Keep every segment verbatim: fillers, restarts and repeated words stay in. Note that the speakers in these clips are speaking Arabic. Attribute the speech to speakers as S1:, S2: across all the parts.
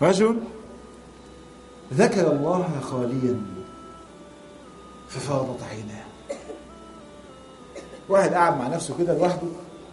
S1: رجل ذكر الله خاليا ففاضت عيناه. واحد قاعد مع نفسه كده لوحده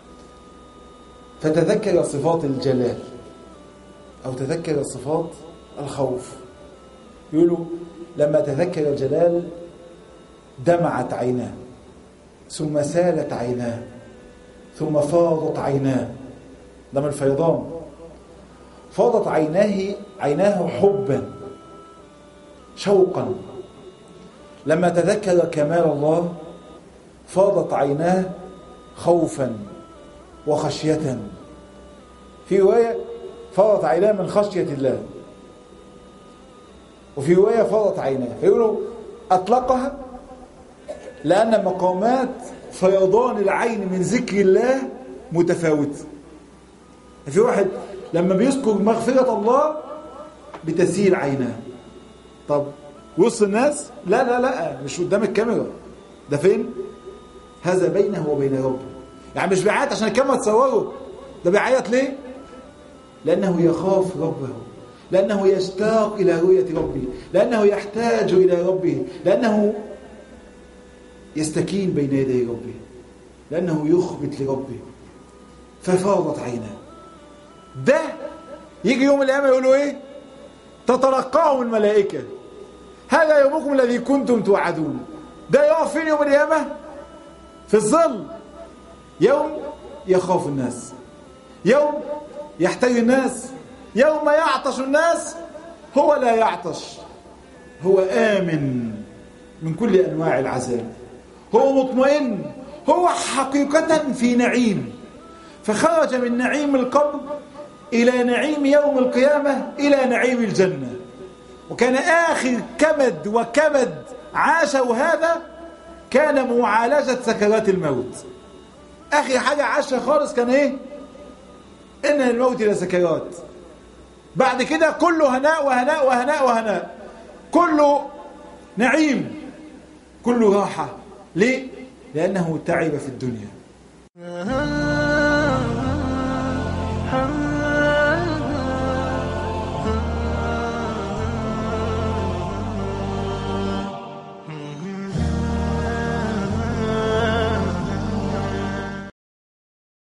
S1: فتذكر صفات الجلال أو تذكر صفات الخوف. يقولوا لما تذكر الجلال دمعت عيناه ثم سالت عيناه ثم فاضت عيناه. ده من الفيضان. فاضت عيناه عيناه حبا شوقا. لما تذكر كمال الله فاضت عيناه خوفا وخشية. في رواية فاضت عيناه من خشية الله، وفي رواية فاضت عيناه. فيقولوا أطلقها لأن مقامات فيضان العين من ذكر الله متفاوتة. في واحد لما بيذكر مغفرة الله بتسيل عيناه. طب وسط الناس؟ لا لا لا، مش قدام الكاميرا. ده فين؟ هذا بينه وبين ربه. يعني مش بيعيط عشان الكاميرا تصوره، ده بيعيط ليه؟ لأنه يخاف ربه، لأنه يشتاق إلى رؤية ربه، لأنه يحتاج إلى ربه، لأنه يستكين بين يدي ربه، لأنه يخبت لربه. ففاضت عيناه. ده يجي يوم القيامة يقولوا إيه؟ تتلقاهم الملائكة هذا يومكم الذي كنتم توعدون. ده يقف فين يوم القيامة؟ في الظل. يوم يخاف الناس، يوم يحتاج الناس، يوم يعطش الناس. هو لا يعطش، هو آمن من كل أنواع العذاب، هو مطمئن، هو حقيقة في نعيم. فخرج من نعيم القبر إلى نعيم يوم القيامة إلى نعيم الجنة. وكان آخر كمد وكبد عاشه هذا كان معالجة سكرات الموت. آخر حاجة عاشها خالص كان إيه؟ إن الموت لسكرات. بعد كده كله هناء وهناء وهناء وهناء، كله نعيم، كله راحة. ليه؟ لأنه تعب في الدنيا.